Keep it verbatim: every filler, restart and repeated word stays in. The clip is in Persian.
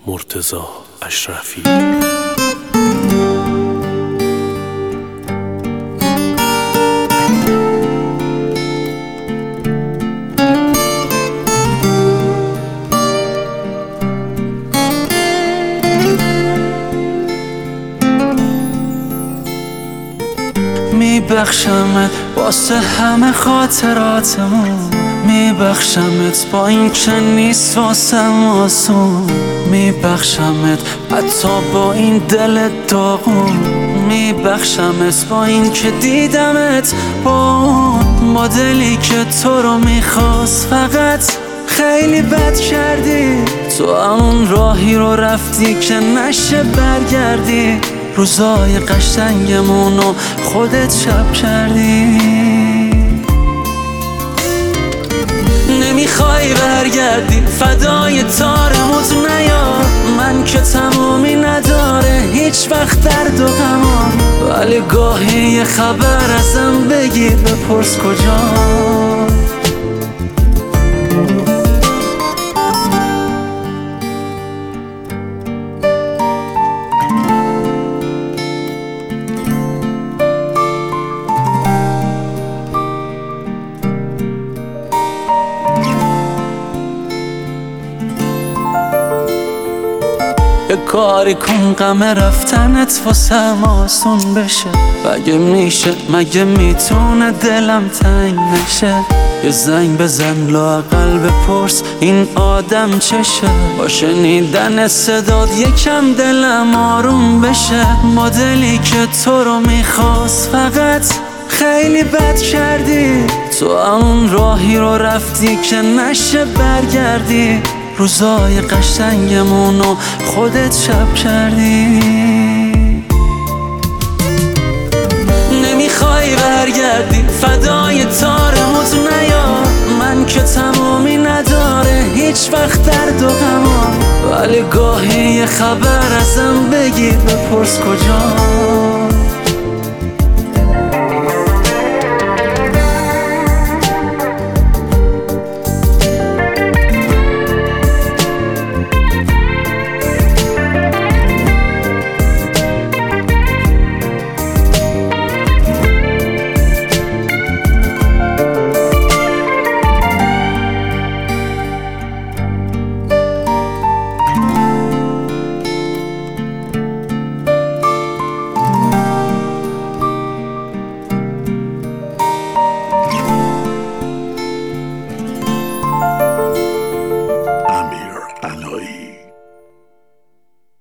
مرتضی اشرفی. میبخشمت واسه همه خاطراتمون، میبخشمت با این که نیست واسم آسون، میبخشمت حتی با این دل داغون، میبخشمت با این که دیدمت با اون مدلی که تو رو میخواست، فقط خیلی بد کردی تو همون راهی رو رفتی که نشه برگردی، روزای قشنگمونو خودت شب کردی. نمیخوای برگردی فدای تارموت نیا، من که تمومی نداره هیچ وقت درد و غمان، ولی گاهی یه خبر ازم بگیر بپرس کجا. یه کاری کن غم رفتنت واسم آسون بشه، مگه میشه مگه میتونه دلم تنگ نشه، یه زنگ بزن لااقل بپرس این آدم چشه، با شنیدن صدات یکم دلم آروم بشه، مدلی که تو رو میخواست فقط خیلی بد کردی تو همون راهی رو رفتی که نشه برگردی، روزای قشنگمونو خودت شب کردی. نمیخوای برگردی فدای تارموت نیا، من که تمومی نداره هیچ وقت درد و غمان، ولی گاهی یه خبر ازم بگیر بپرس کجا.